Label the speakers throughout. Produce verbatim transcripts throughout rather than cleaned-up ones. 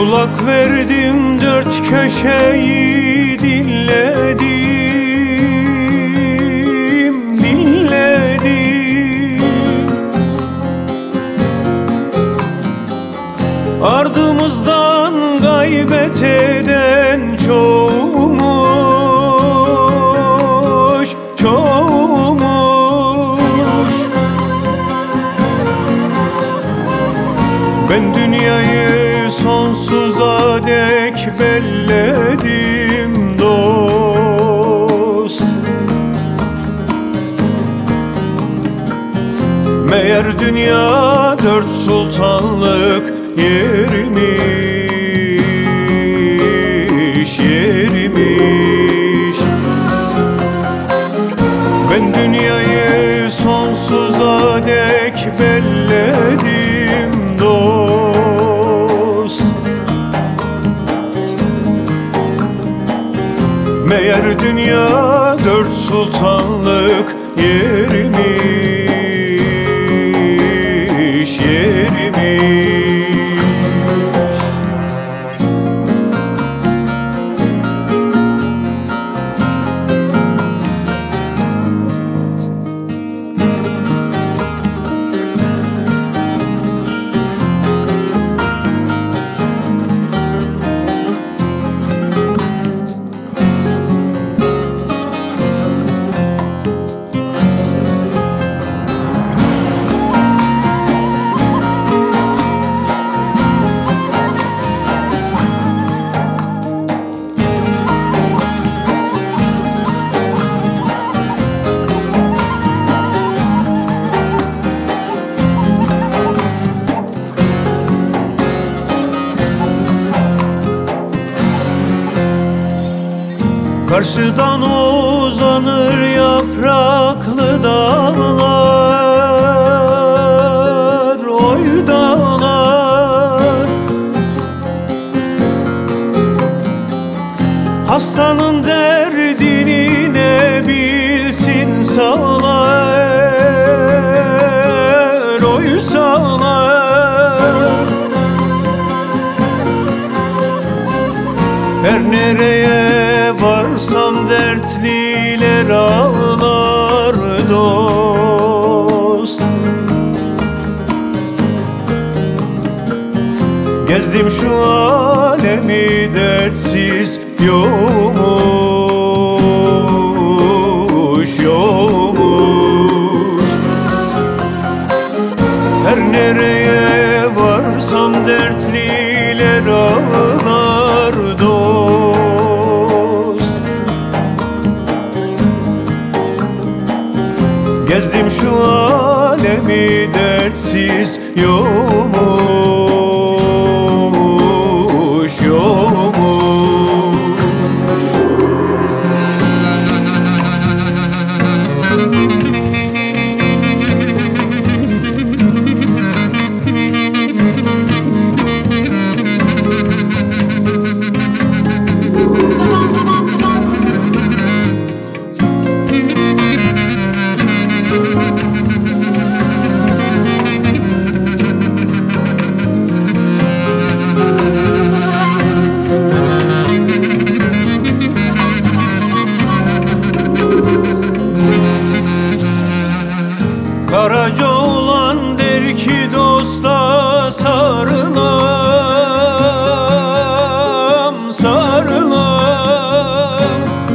Speaker 1: Kulak verdim, dört köşeyi dinledim, dinledim. Ardımızdan gaybet eden çoğumuş, çoğumuş. Ben dünyayı sonsuza dek belledim dost. Meğer dünya dört sultanlık yermiş, yermiş. Ben dünyayı sonsuza dek belledim dost. Meğer dünya dört sultanlık yermiş, yermiş. Karşıdan uzanır yapraklı dağlar, oy dağlar. Hastanın derdini ne bilsin sağlar, oy sağlar. Her nereye varsam dertliler ağlar dost. Gezdim şu alemi dertsiz, yokmuş, yokmuş. Her nereye varsam dertliler ağlar dost. Gezdim şu alemi dertsiz, yokmuş, yokmuş. Karaca olan der ki dosta sarılam, sarılam.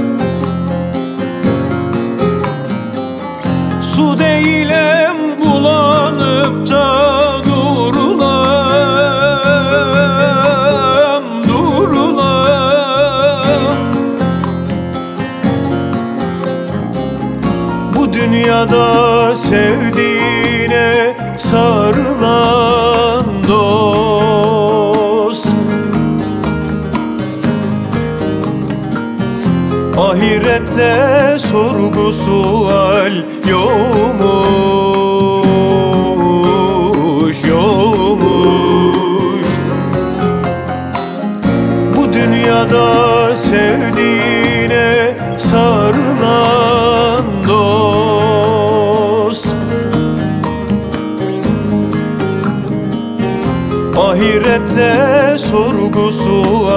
Speaker 1: Su değilim bulanıp da durulam, durulam. Bu dünyada sevdiğine sarılan dost. Ahirette sorgu sual yokmuş, yokmuş. Bu dünyada sevdiğine sarılan dost. Ahirette sorgu sorgu sual